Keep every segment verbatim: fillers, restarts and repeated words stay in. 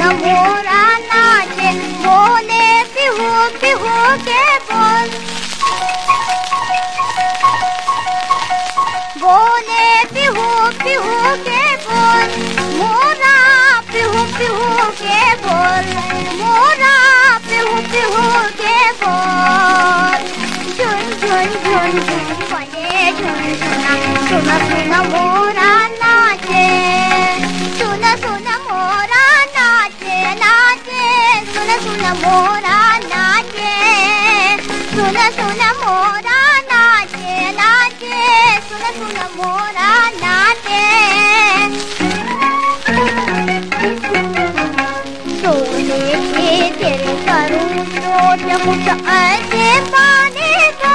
सुना मोरा नाचे, बोले पिहू पिहू के बोल, बोले पिहू पिहू के बोल, मोरा पिहू पिहू के बोल, मोरा पिहू पिहू के बोल। झुन झुन झुन झुन बजे झुन सुना, सुना सुना मोरा नाचे, सुना सुना मोरा नाचे नाचे, सुना सुना मोरा नाचे, सुना सुना मोरा नाचे नाचे, सुना सुना मोरा नाचे। सोने के तेरे करूँ तो जमुट ऐसे पाने को,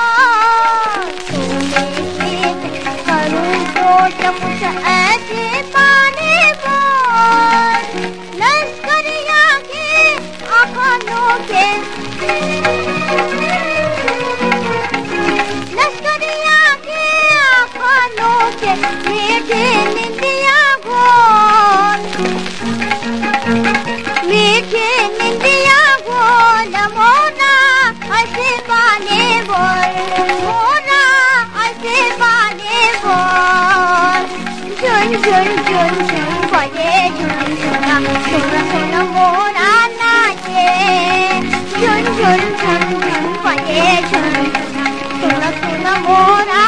सोने के तेरे करूँ तो जमुट ऐसे पाने को, लश्करिया के आँखों के, लश्करिया के आँखों के मीठे निंदिया गोल, मीठे निंदिया गोल, मोरा ऐसे पाने बोल, मोरा ऐसे पाने बोल। झुन झुन झुन झुन बजे झुन सुना, सुना सुना मोरा नाचे, झुन झुन झुन झुन बजे झुन सुना, सुना सुना मोरा